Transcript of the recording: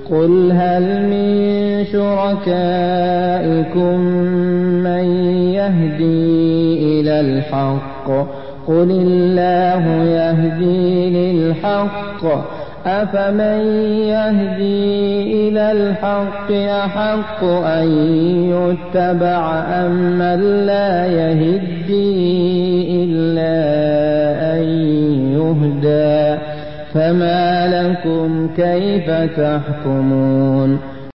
قل هل من شركائكم من يهدي إلى الحق قل الله يهدي للحق أفمن يهدي إلى الحق أحق أن يتبع أم من لا يهدي إلا أن يهدى فما لكم كيف تحكمون